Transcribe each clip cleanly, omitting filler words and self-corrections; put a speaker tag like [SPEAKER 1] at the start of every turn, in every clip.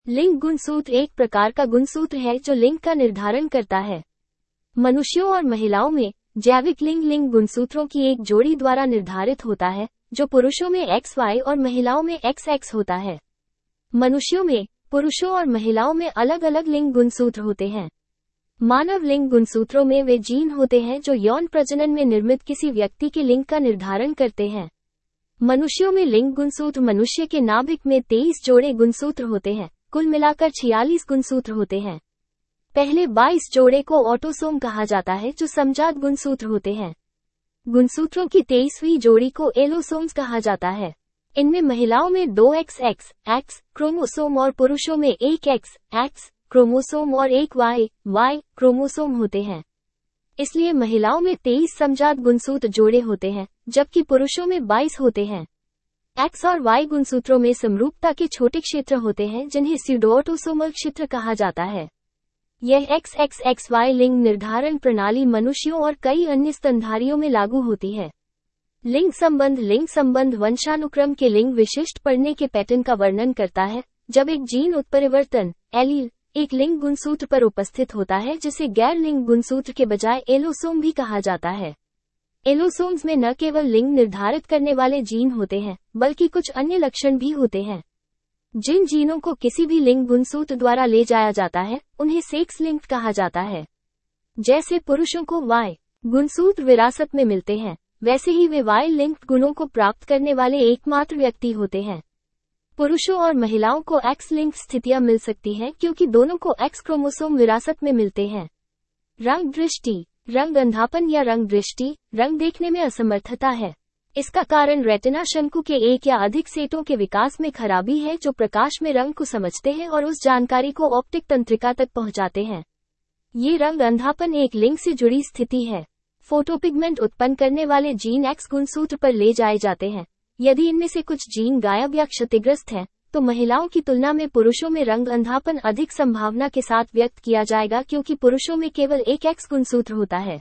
[SPEAKER 1] लिंग गुणसूत्र एक प्रकार का गुणसूत्र है जो लिंग का निर्धारण करता है। मनुष्यों और महिलाओं में जैविक लिंग लिंग गुणसूत्रों की एक जोड़ी द्वारा निर्धारित होता है, जो पुरुषों में XY और महिलाओं में XX होता है। मनुष्यों में, पुरुषों और महिलाओं में अलग अलग लिंग गुणसूत्र होते हैं। मानव लिंग गुणसूत्रों में वे जीन होते हैं जो यौन प्रजनन में निर्मित किसी व्यक्ति के लिंग का निर्धारण करते हैं। मनुष्यों में लिंग गुणसूत्र मनुष्य के नाभिक में 23 जोड़े गुणसूत्र होते हैं। कुल मिलाकर 46 गुणसूत्र होते हैं। पहले 22 जोड़े को ऑटोसोम कहा जाता है जो समजात गुणसूत्र होते हैं। गुणसूत्रों की 23वीं जोड़ी को एलोसोम्स कहा जाता है। इनमें महिलाओं में 2XX क्रोमोसोम और पुरुषों में 1X क्रोमोसोम और 1Y क्रोमोसोम होते हैं। इसलिए महिलाओं में 23 समजात गुणसूत्र जोड़े होते हैं, जबकि पुरुषों में 22 होते हैं। X और Y गुणसूत्रों में समरूपता के छोटे क्षेत्र होते हैं जिन्हें स्यूडोऑटोसोमल क्षेत्र कहा जाता है। यह XXXY लिंग निर्धारण प्रणाली मनुष्यों और कई अन्य स्तनधारियों में लागू होती है। लिंग संबंध वंशानुक्रम के लिंग विशिष्ट पढ़ने के पैटर्न का वर्णन करता है, जब एक जीन उत्परिवर्तन एलील एक लिंग गुणसूत्र पर उपस्थित होता है जिसे गैर लिंग गुणसूत्र के बजाय एलोसोम भी कहा जाता है। एलोसोम्स में न केवल लिंग निर्धारित करने वाले जीन होते हैं, बल्कि कुछ अन्य लक्षण भी होते हैं। जिन जीनों को किसी भी लिंग गुणसूत्र द्वारा ले जाया जाता है, उन्हें सेक्स लिंक्ड कहा जाता है। जैसे पुरुषों को Y गुणसूत्र विरासत में मिलते हैं, वैसे ही वे Y लिंक्ड गुणों को प्राप्त करने वाले एकमात्र व्यक्ति होते हैं। पुरुषों और महिलाओं को X लिंक्ड स्थितियां मिल सकती हैं क्योंकि दोनों को X क्रोमोसोम विरासत में मिलते हैं। रंग दृष्टि, रंग अंधापन या रंग दृष्टि, रंग देखने में असमर्थता है। इसका कारण रेटिना शंकु के एक या अधिक सेटों के विकास में खराबी है जो प्रकाश में रंग को समझते हैं और उस जानकारी को ऑप्टिक तंत्रिका तक पहुंचाते हैं। ये रंग अंधापन एक लिंग से जुड़ी स्थिति है। फोटोपिगमेंट उत्पन्न करने वाले जीन X गुणसूत्र पर ले जाए जाते हैं। यदि इनमें से कुछ जीन गायब या क्षतिग्रस्त हैं, तो महिलाओं की तुलना में पुरुषों में रंग अंधापन अधिक संभावना के साथ व्यक्त किया जाएगा क्योंकि पुरुषों में केवल एक X गुणसूत्र होता है।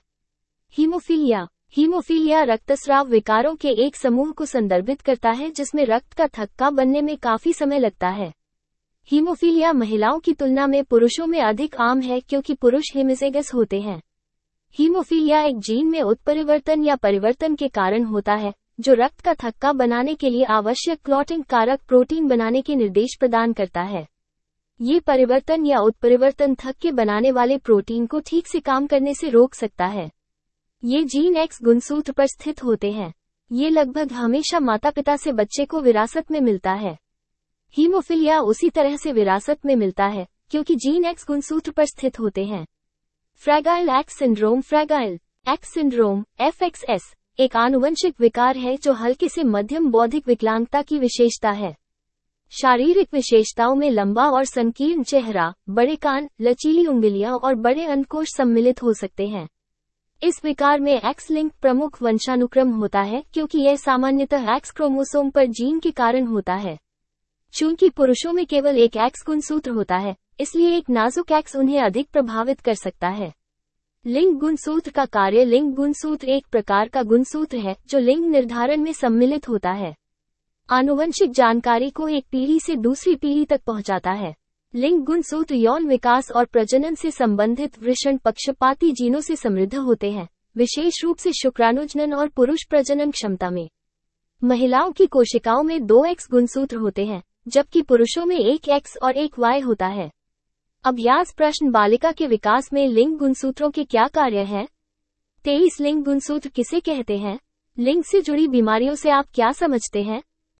[SPEAKER 1] हीमोफीलिया रक्तस्राव विकारों के एक समूह को संदर्भित करता है जिसमें रक्त का थक्का बनने में काफी समय लगता है। हीमोफीलिया महिलाओं की तुलना में पुरुषों में अधिक आम है क्योंकि पुरुष हेमिज़ाइगस होते हैं। हीमोफीलिया एक जीन में उत्परिवर्तन या परिवर्तन के कारण होता है, जो रक्त का थक्का बनाने के लिए आवश्यक क्लॉटिंग कारक प्रोटीन बनाने के निर्देश प्रदान करता है। ये परिवर्तन या उत्परिवर्तन थक्के बनाने वाले प्रोटीन को ठीक से काम करने से रोक सकता है। ये जीन X गुणसूत्र पर स्थित होते हैं। ये लगभग हमेशा माता पिता से बच्चे को विरासत में मिलता है। हीमोफीलिया उसी तरह से विरासत में मिलता है क्योंकि जीन X गुणसूत्र पर स्थित होते हैं। Fragile X syndrome fragile X syndrome FXS एक आनुवंशिक विकार है जो हल्के से मध्यम बौद्धिक विकलांगता की विशेषता है। शारीरिक विशेषताओं में लंबा और संकीर्ण चेहरा, बड़े कान, लचीली उंगलियां और बड़े अंडकोश सम्मिलित हो सकते हैं। इस विकार में X लिंक प्रमुख वंशानुक्रम होता है क्योंकि यह सामान्यतः X क्रोमोसोम पर जीन के कारण होता है। चूंकि पुरुषों में केवल एक X गुणसूत्र होता है, इसलिए एक नाजुक X उन्हें अधिक प्रभावित कर सकता है। लिंग गुणसूत्र का कार्य लिंग गुणसूत्र एक प्रकार का गुणसूत्र है जो लिंग निर्धारण में सम्मिलित होता है। आनुवंशिक जानकारी को एक पीढ़ी से दूसरी पीढ़ी तक पहुंचाता है। लिंग गुणसूत्र यौन विकास और प्रजनन से संबंधित वृषण पक्षपाती जीनों से समृद्ध होते हैं, विशेष रूप से शुक्राणुजनन और पुरुष प्रजनन क्षमता में। महिलाओं की कोशिकाओं में 2X गुणसूत्र होते हैं, जबकि पुरुषों में एक X और एक Y होता है। अभ्यास प्रश्न बालिका के विकास में लिंग गुणसूत्रों के क्या कार्य हैं? 23 लिंग गुणसूत्र किसे कहते हैं? लिंग से जुड़ी बीमारियों से आप क्या समझते हैं?